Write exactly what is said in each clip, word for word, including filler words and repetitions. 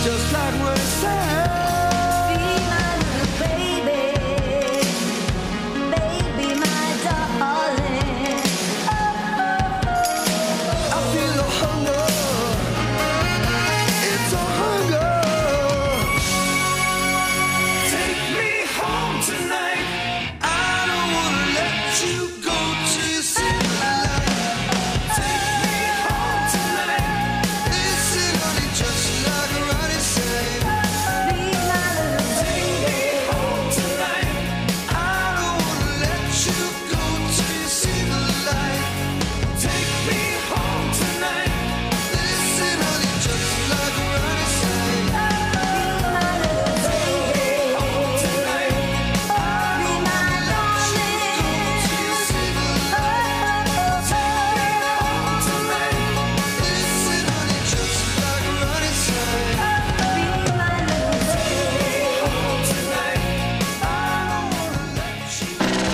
just like what it says. Be my little baby, baby, my darling. I feel a hunger, it's a hunger. Take me home tonight. I don't wanna let you go till you see the light. Take me home tonight. Listen, honey, just like Ronnie said. Be my little Take me home tonight. I don't wanna let you go till you see the light. Take me home tonight. Listen, honey, just like Ronnie said. Be my little baby. Home tonight. I don't wanna let you go till you see the light. Take me home tonight. Listen, honey, just like Ronnie said. Be my little baby. Home tonight. I don't wanna let you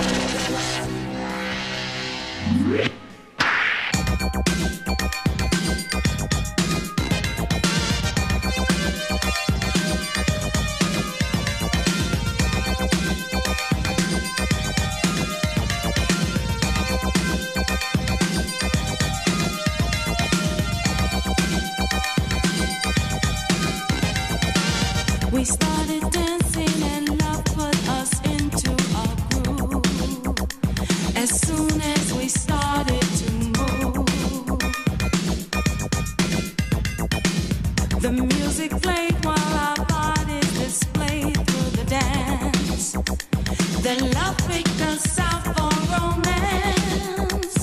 We started dancing and love put us into a groove. As soon as we started to move, the music played while our bodies displayed through the dance. Then love picked us out for romance.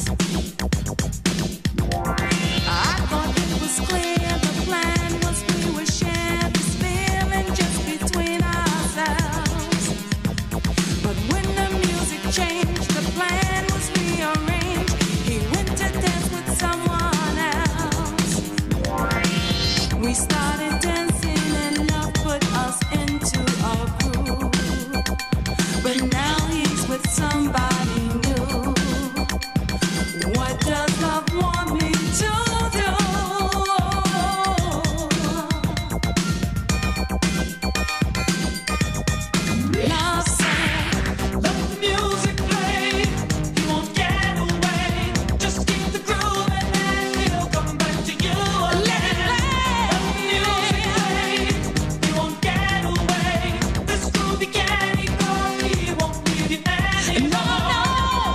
I thought it was clear the plan was we would share this feeling just between ourselves. But when the music changed, the plan was rearranged. He went to dance with someone else. We started dancing and love put us into a groove. But now he's with somebody new. What does love want me to do? Love said, let the music play. You won't get away. Just keep the groove and then he'll come back to you again. Let the music play. You won't get away. This groove he can't ignore. He won't leave you anymore.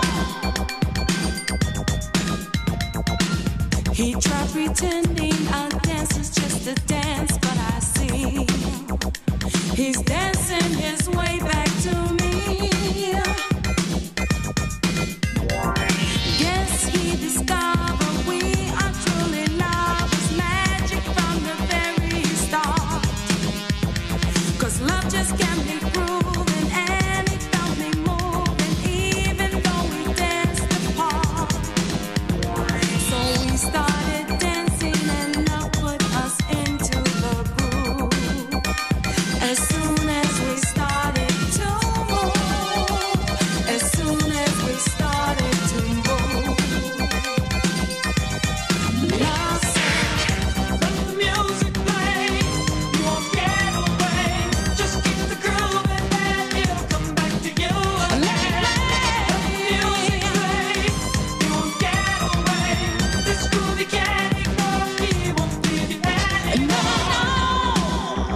He tried pretending our dance is just a dance, but I see he's dancing his way back to me. Guess he discovered we are truly lovers, magic from the very start. 'Cause love just can't be proven, and it felt me moving, even though we danced apart. So we started dancing and love put us into the groove. As soon as we started to move, as soon as we started to move, love said, let the music play. You won't get away. Just keep the groove and then it'll come back to you again. Let the music play. You won't get away. This groove you can't ignore. He won't leave you anymore.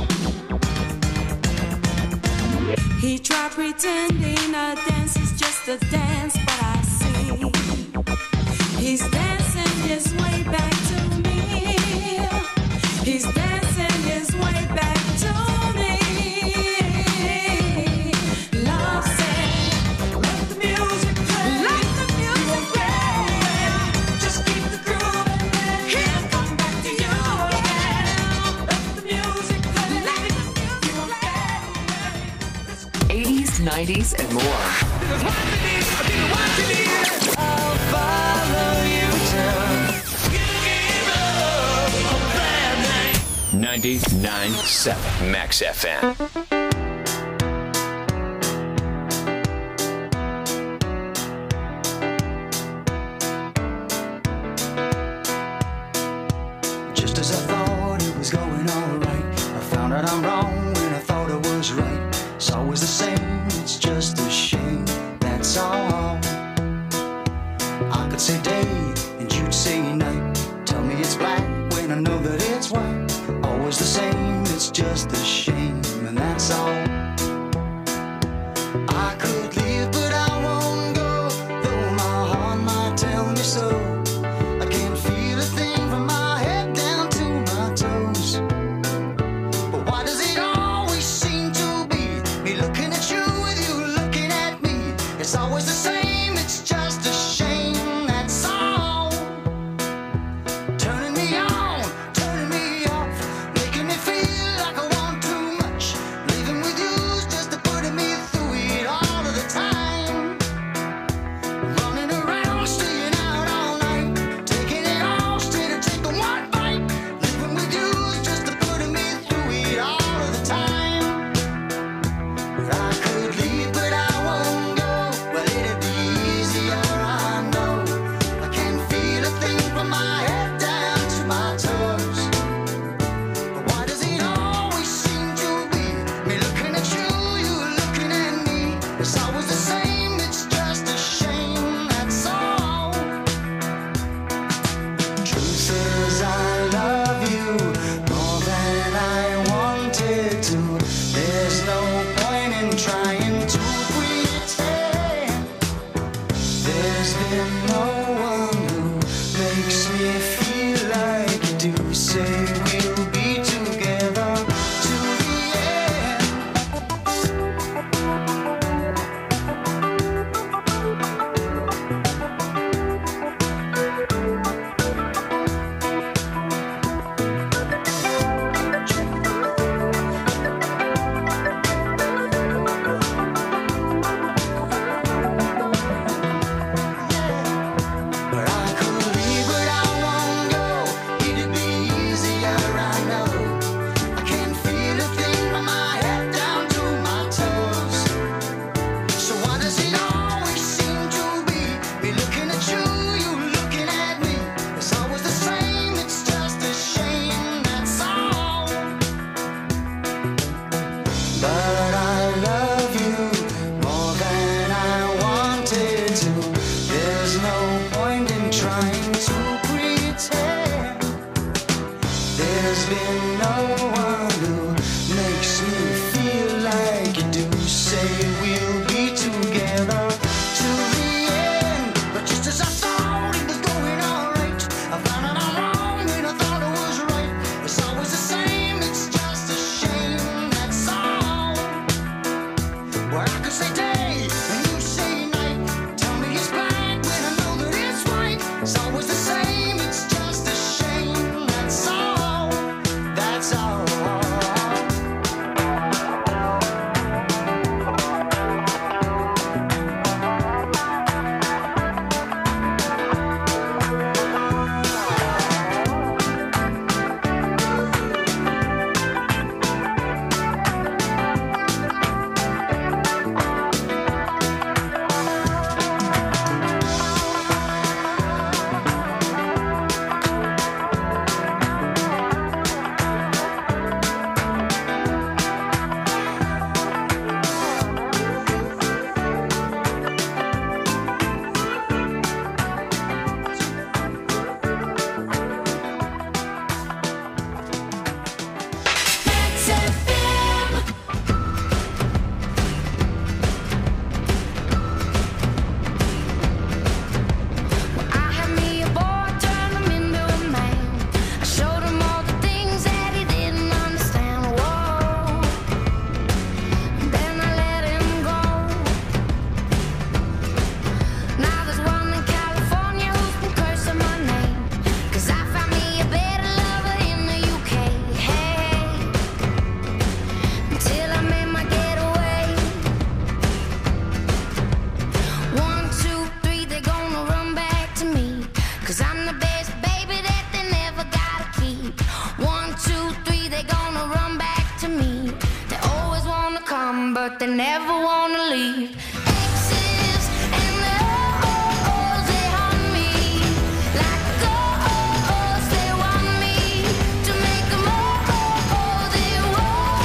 He tried pretending a dance is just a dance, but I see he's dancing his way back to me. He's dancing his way back to me. Love said, let the music play. Let the music play. Just keep the groove and then he'll come back to you again. Let the music play. Let the music play. eighties, nineties, and more. I'll follow you till you give up a bad night. ninety-nine point seven Max F M. Just as I thought it was going all right, that I'm wrong when I thought I was right. It's always the same, it's just a shame, that's all. I could say day and you'd say night. Tell me it's black when I know that it's white. Always the same, it's just a shame, and that's all. I could leave but I won't go, though my heart might tell me so. I can't feel a thing from my head down to my toes. But why does it always seem to be me looking at you with you looking at me? It's always the same, it's just a shame, that's all. Turning me on, turning me off, making me feel like I want too much. Leaving with you's just to putting me through it all of the time. Running around, staying out all night, taking it all straight to take the one bite. Living with you's just to putting me through it all of the time. But I could leave, but I won't go. Well, it'd be easier, I know. I can't feel a thing from my head down to my toes. But why does it always seem to be me looking at you, you looking at me? It's always the same, it's just a shame, that's all. Truth is I love you more than I wanted to. There's no point in trying to pretend. There's been no one who makes me feel like you do. Say we'll be together to the end. But I could leave, but I won't go. It'd be easier, I know. I can't feel a thing from my head down to my toes. So why does it always seem to be me looking at you, you looking at me? It's always the same, it's just a shame, that's all. But I love you more than I wanted to. There's no point in trying to pretend. There's been no one who makes me feel like you do. Say we'll be together to the end. But just as I thought it was going alright, I found out I'm wrong when I thought it was right. It's always the same, it's just a shame, that's all. Well, I could say day and you say night. Tell me it's black when I know that it's white. It's always the same, it's just a shame, that's all. That's all. but they never wanna leave. Exes and the O's, they haunt me like ghosts. They want me to make them all. They want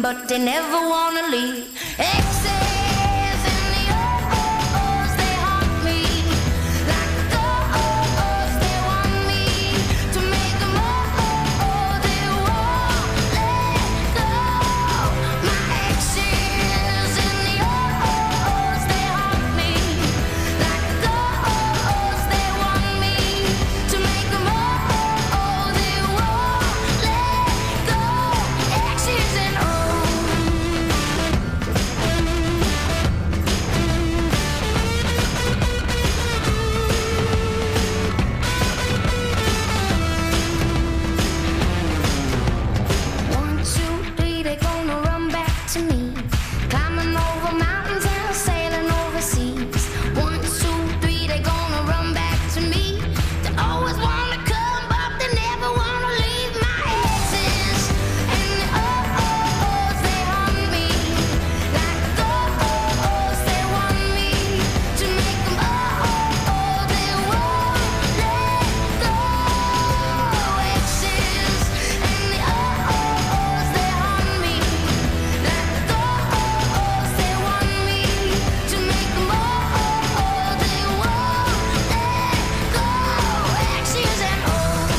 but they never wanna leave. Exes in the O's, they haunt me like the O's, they want me to make them oh, they won't let go. My exes in the O's, they haunt me like the O's, they want me to make them oh, they won't let go. Exes and O's. One, two, three, they gonna run back to me. Climbing over mountains and sailing overseas. One, two, three, they gonna run back to me. They always wanna come, but they never wanna leave. My exes and the O's, they haunt me like the O's, they want me to make them oh, they won't let go. Exes and the O's, they haunt me like the O's, they want me to make them oh, they won't let go. Exes and O's.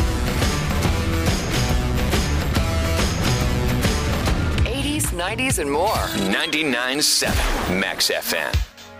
eighties, nineties, and more. ninety-nine point seven Max F M.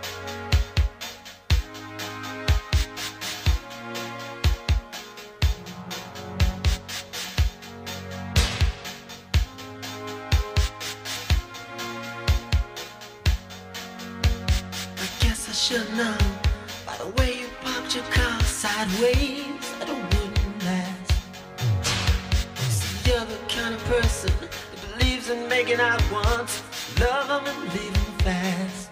I guess I should know by the way you parked your car sideways that it wouldn't last. You see, you're the kind of person that believes in making out once, love 'em and leave 'em fast.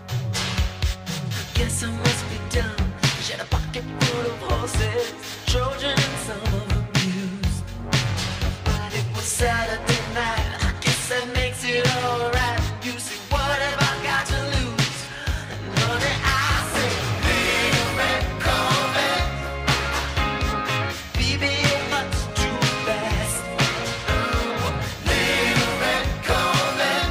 I guess I must be dumb. She had a pocket full of horses, Trojan and some of them used. But it was Saturday night. I guess that makes it alright. You see, what have I got to lose? Honey, I say, little red Corvette, baby, you're much too fast. Little red Corvette,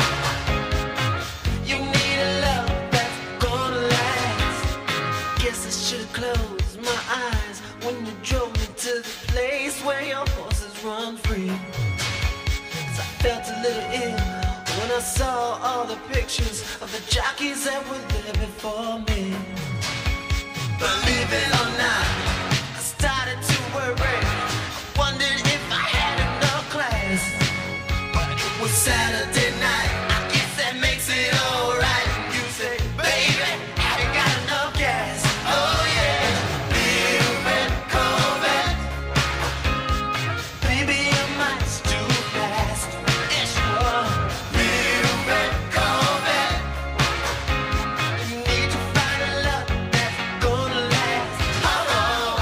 you need a love that's gonna last. Guess I should've closed my eyes when you drove me to the place where your horses run free. 'Cause I felt a little ill when I saw all the pictures of the jockeys that were there before me. Believe it or not, I started to worry. I wondered if I had enough class. But it was Saturday night. I guess that makes it alright. You say, baby, have you got enough gas? Oh yeah, little red Corvette, baby, you're much too fast. Yes, you are. Little red Corvette, you need to find a love that's gonna last. Oh, oh.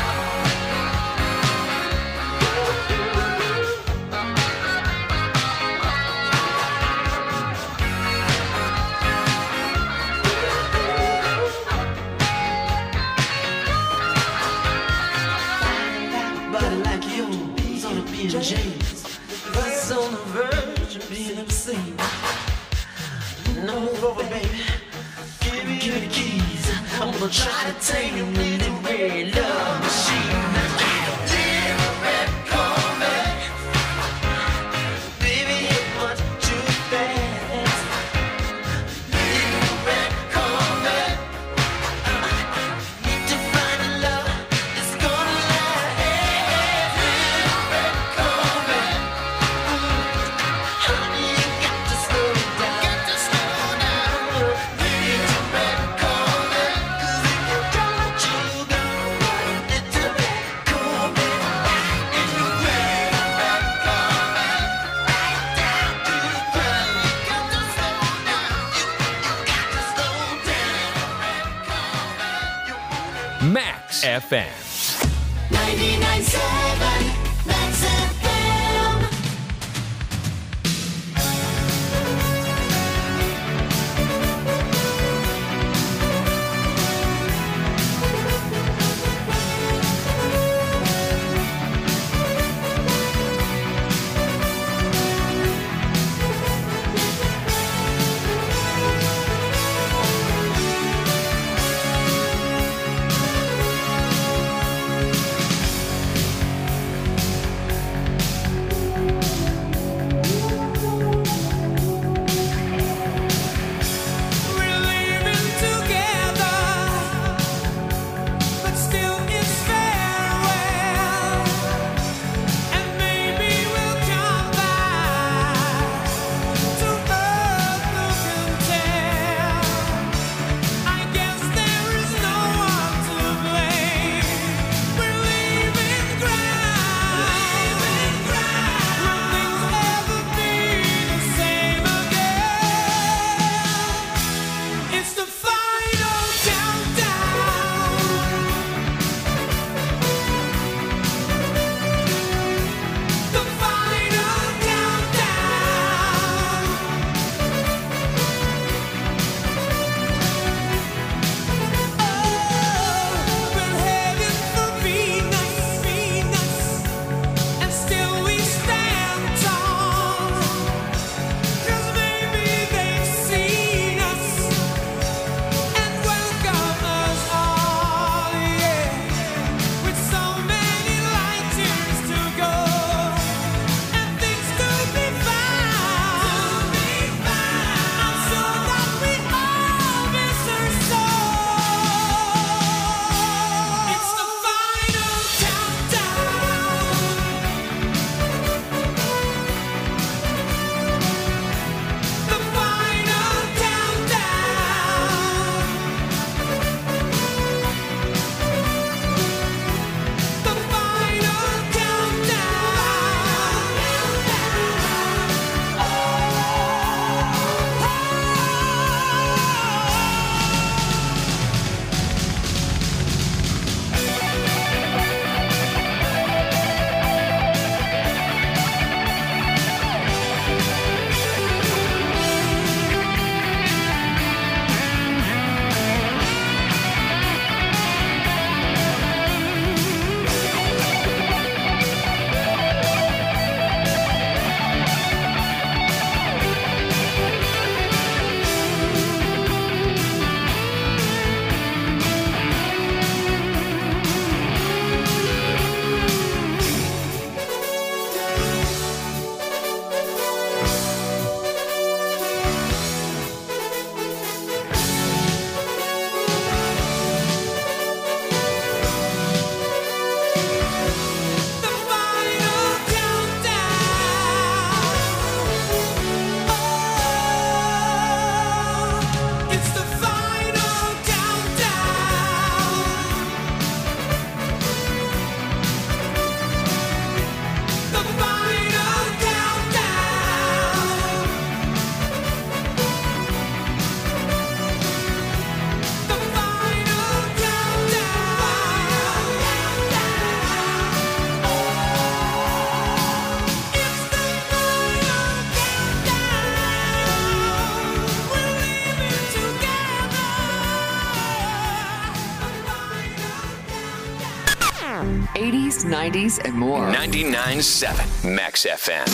Body like yours on a B and J's, us on the verge of being obscene. No move over, baby. Give me, give me the keys. I'm gonna try to take you in the red love machine. Little red Corvette, baby, you're much too fast. Little red Corvette, need to find a love that's gonna last. Little red Corvette, honey, you got to slow down. Got to slow down. Little red Corvette, 'cause if you don't, you go. Little red Corvette, and you red, red Corvette, right down to the ground. You got to slow down. You, you got to slow down. Red Corvette, you wanna Max F M. ninety-nine point seven Max F M. The final countdown. Oh, it's the final countdown. The final countdown. The final countdown. It's the final countdown. We're leaving together. eighties, nineties, and more. ninety-nine point seven Max F M.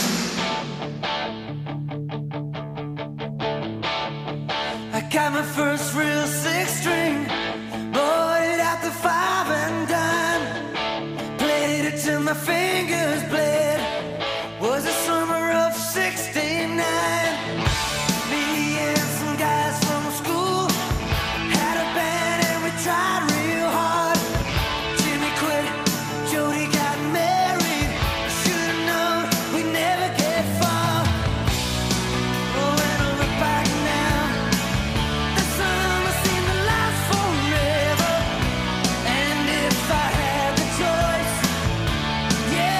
I got my first real six string, bought it at the five and dime, played it till my fingers bled. Was the summer of sixty-nine. Me and some guys from school had a band and we tried real hard. Jimmy quit, Jody got married. Should've known we'd never get far. Oh, when I look back now, the summer seemed to last forever. And if I had the choice, yeah,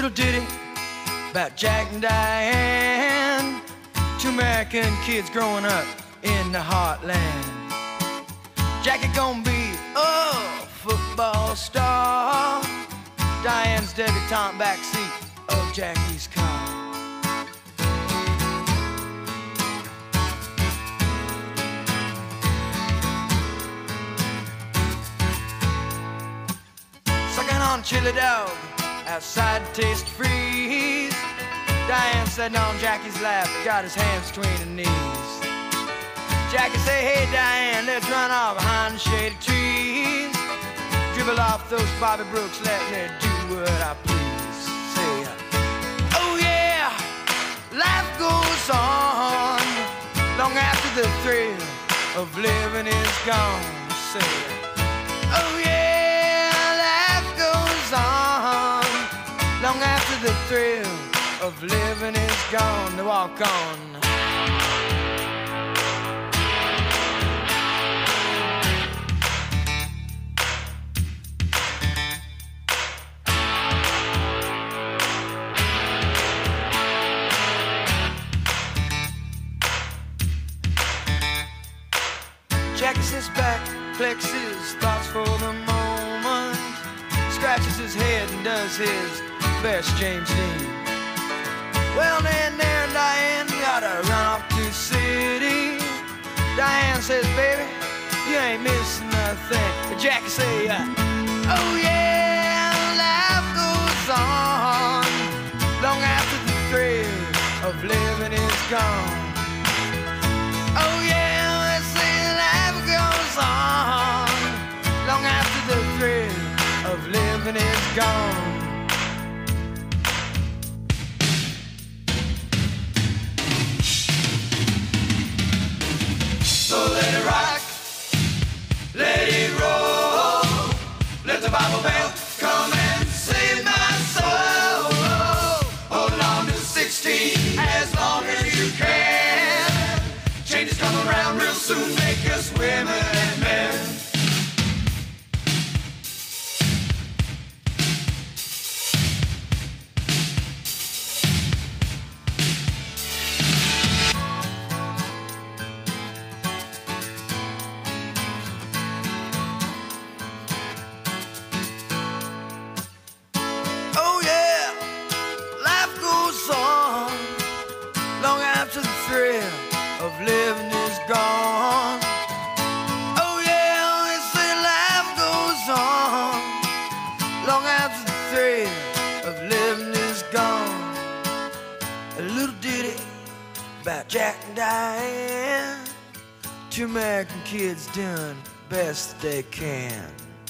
little ditty about Jack and Diane, two American kids growing up in the heartland. Jackie gonna be a football star, Diane's debutante backseat of Jackie's car. Sucking on chili dog outside Taste Freeze, Diane sitting on Jackie's lap, got his hands between her knees. Jackie say, hey Diane, let's run off behind the shady trees, dribble off those Bobby Brooks, let me do what I please. Say, oh yeah, life goes on long after the thrill of living is gone. Say, oh yeah, life goes on long after the thrill of living is gone. To walk on. Jackie sits back, collects his thoughts for the moment, scratches his head and does his best James Dean. Well, then there, Diane, gotta run off to the city. Diane says, baby, you ain't missing nothing. Jackie say, uh, oh yeah, life goes on long after the thrill of living is gone. Oh yeah, they say life goes on long after the thrill of living is gone. So let it rock, let it roll, let the Bible Belt come and save my soul. Hold on to sixteen as long as you can. Changes come around real soon, make us women and men. Living is gone. Oh yeah, they say life goes on long after the thrill of living is gone. A little ditty about Jack and Diane, two American kids doing the best they can.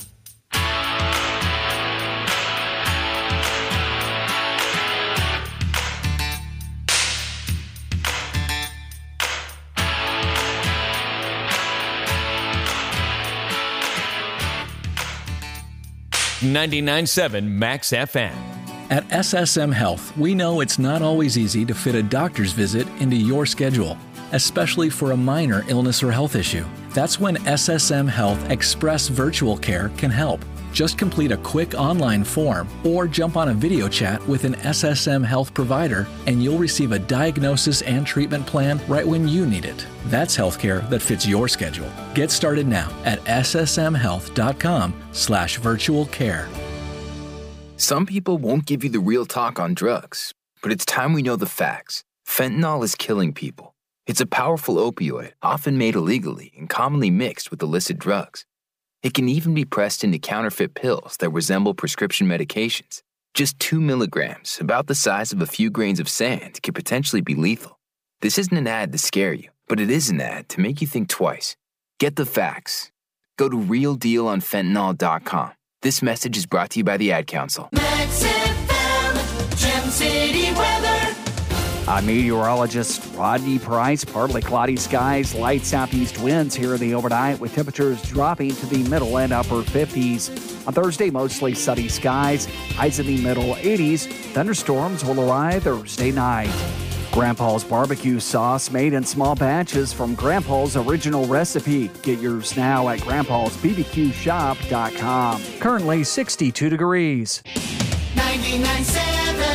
ninety-nine point seven Max F M. At S S M Health, we know it's not always easy to fit a doctor's visit into your schedule, especially for a minor illness or health issue. That's when S S M Health Express Virtual Care can help. Just complete a quick online form or jump on a video chat with an S S M Health provider and you'll receive a diagnosis and treatment plan right when you need it. That's healthcare that fits your schedule. Get started now at ssmhealth.com slash virtual care. Some people won't give you the real talk on drugs, but it's time we know the facts. Fentanyl is killing people. It's a powerful opioid, often made illegally and commonly mixed with illicit drugs. It can even be pressed into counterfeit pills that resemble prescription medications. Just two milligrams, about the size of a few grains of sand, could potentially be lethal. This isn't an ad to scare you, but it is an ad to make you think twice. Get the facts. Go to real deal on fentanyl dot com. This message is brought to you by the Ad Council. Max F M, Gem City weather. I'm meteorologist Rodney Price. Partly cloudy skies, light southeast winds here in the overnight with temperatures dropping to the middle and upper fifties. On Thursday, mostly sunny skies, highs in the middle eighties. Thunderstorms will arrive Thursday night. Grandpa's barbecue sauce made in small batches from Grandpa's original recipe. Get yours now at grandpas b b q shop dot com. Currently sixty-two degrees. ninety-nine point seven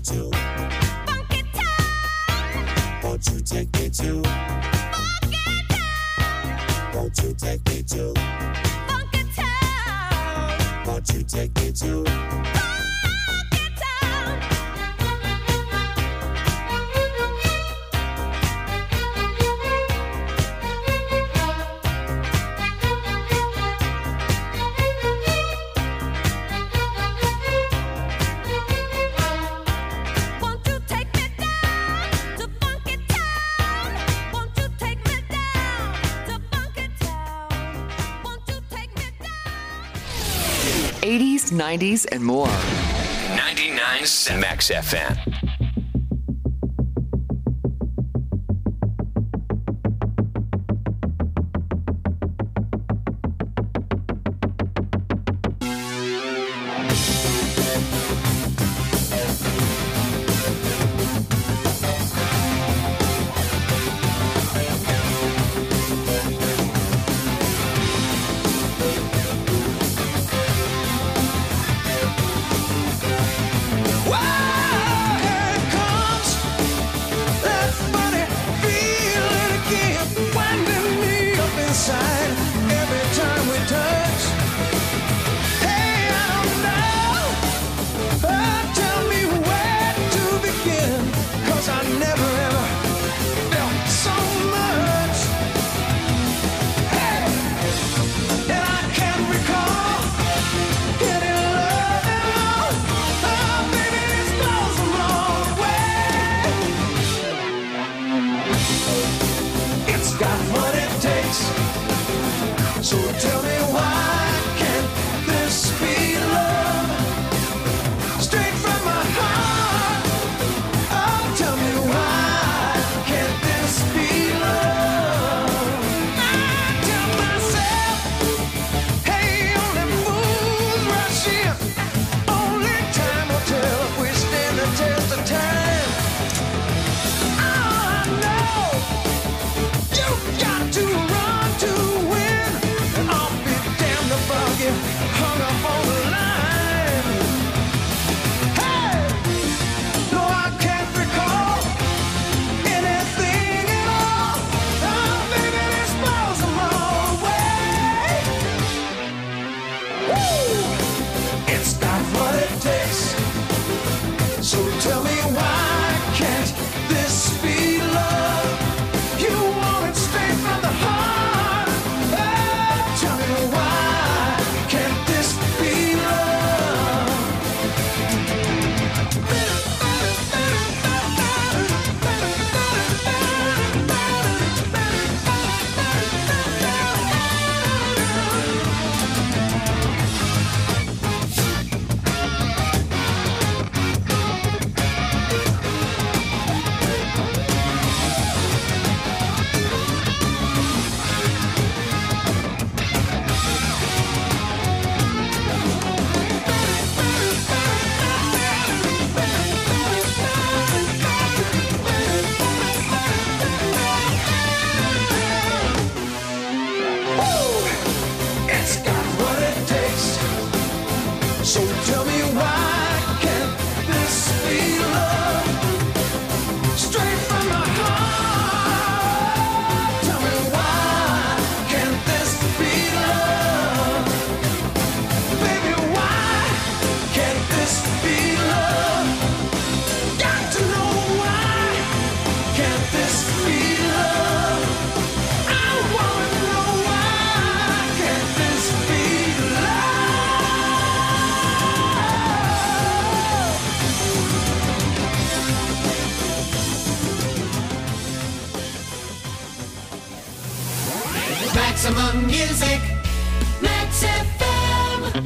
to Funky Town? Won't you take me to Funky Town? Won't you take me to Funky Town? Won't you take me to Funky Town? eighties, nineties, and more. ninety-nine point seven Max F M. Maximum music, Max F M.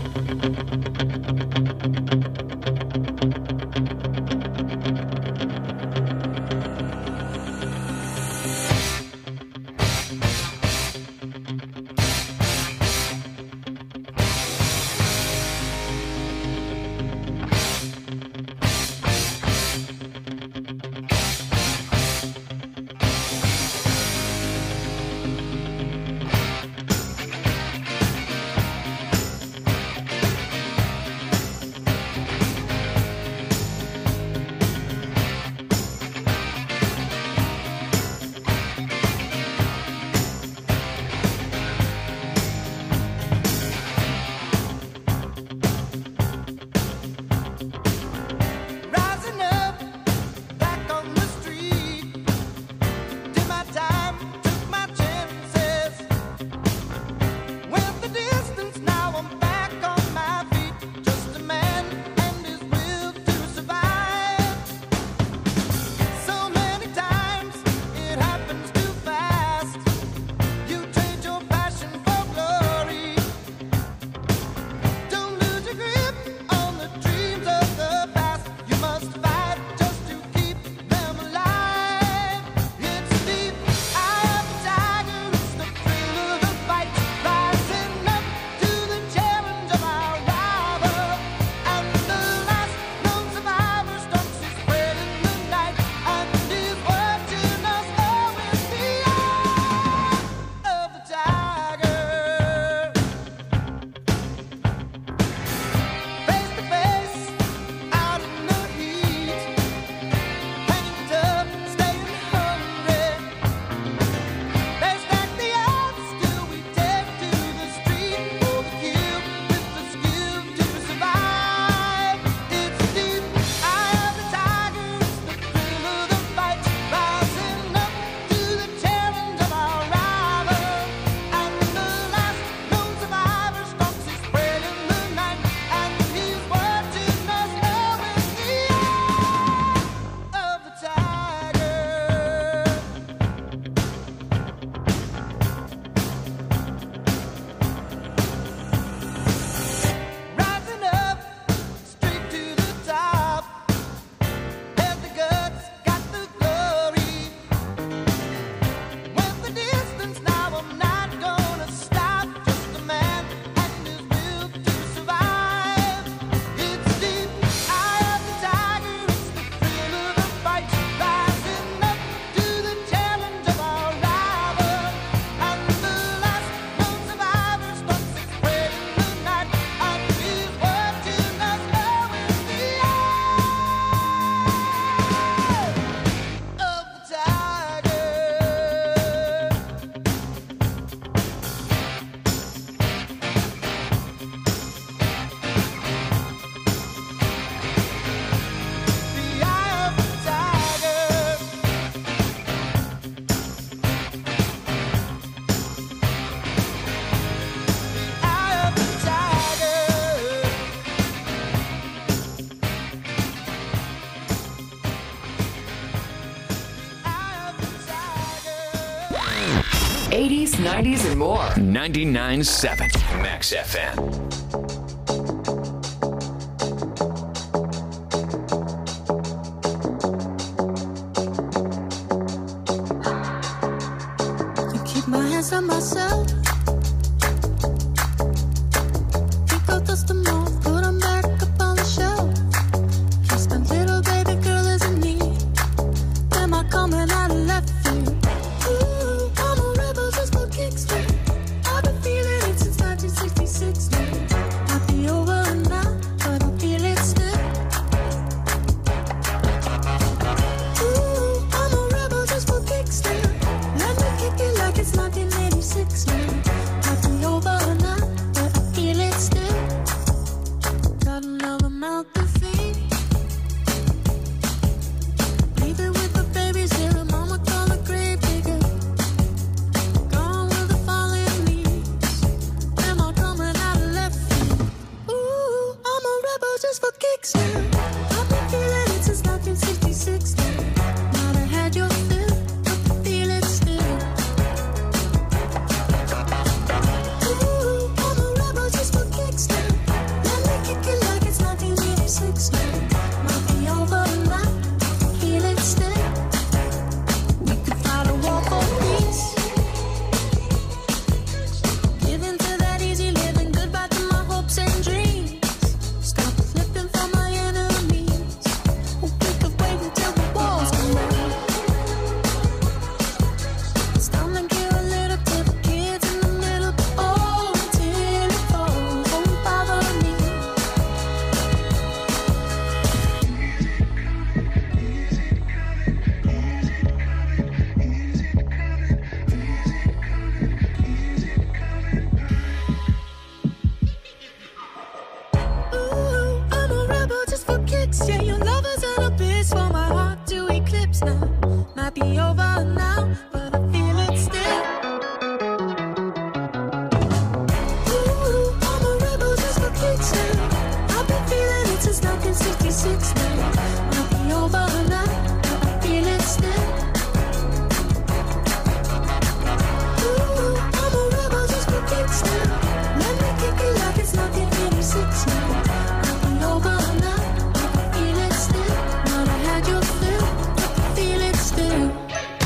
eighties, nineties, and more. ninety-nine point seven Max F M. Keep my hands on myself. Pick up dust them off, put them back up on the shelf. Kiss my little baby girl is in need. Am I coming out of left field? Ooh, I'm a rebel just for kicks. I've been feeling it since nineteen sixty-six now. Might be over now, but I feel it still. Ooh, I'm a rebel just for kicks now. Let me kick it like it's nineteen eighty-six now. Might be over now, but I feel it still. Got another mouth to feed. Leave it with the babies here, mama call a grave digger. Gone with the falling leaves. Am I coming out of left field? Ooh, I'm a rebel just for kicks now. I've been feeling it since nineteen sixty-six now. Might have had your fill, but I feel it still. Ooh, I'm a rebel just for kicks now. Let me kick it like it's nineteen eighty-six now. Might be over now, feel it still. We could fight a war for peace. Give in to that easy living, goodbye to my hopes and dreams. Stop flipping for my enemies. We could wait until the walls come down. It's time to give a little to the kids in the middle. Oh, until it falls, won't bother me. Ooh, I'm a rebel just for kicks. Yeah, your love is an abyss for my heart to eclipse now. Might be over now, but I feel it still. Ooh, I'm a rebel just for kicks now. I've been feeling it since nineteen sixty-six now. Might be over now, but I feel it still. Ooh, I'm a rebel just for kicks now. Let me kick it like it's nineteen eighty-six now. Might be over now, but I feel it still. Might have had your fill, but I feel it still.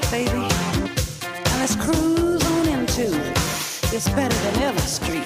baby. Now let's cruise on into It's Better Than Ever Street.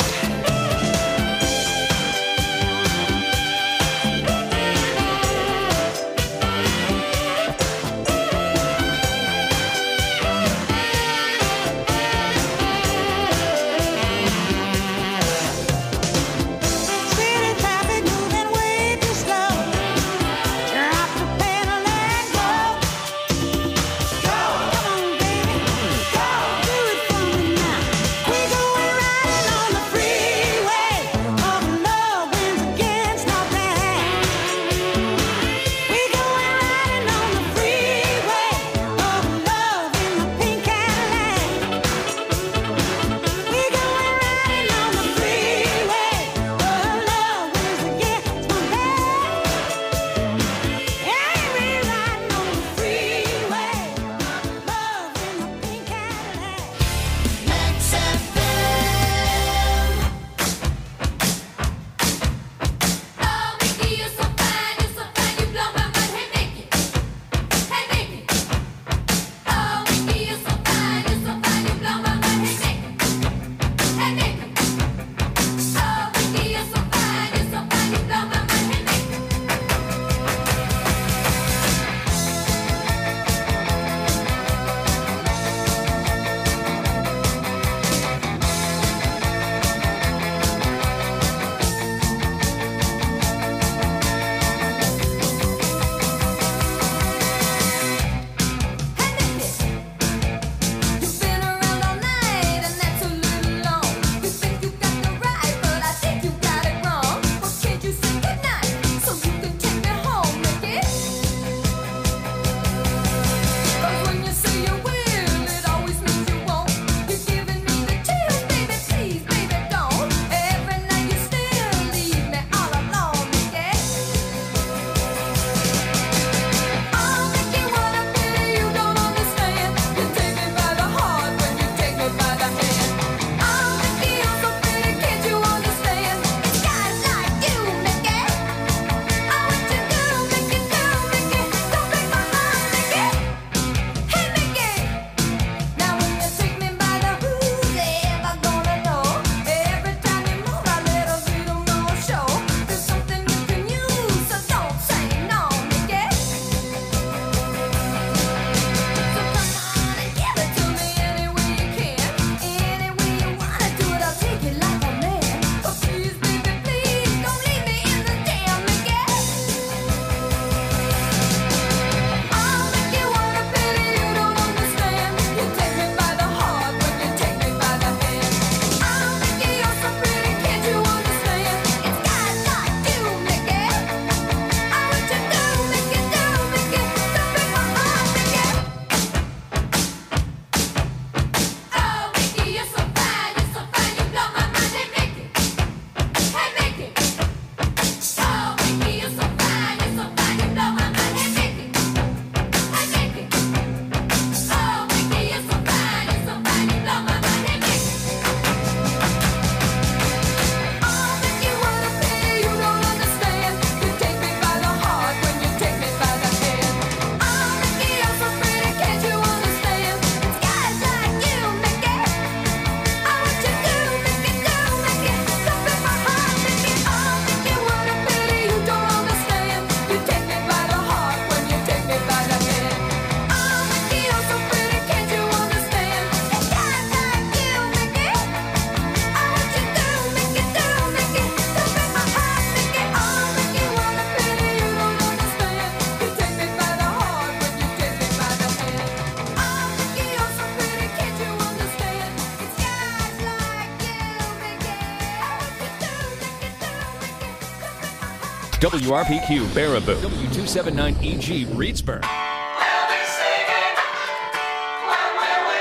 W R P Q Baraboo, W two seventy-nine E G Reedsburg.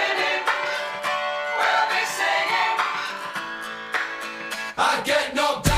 I get no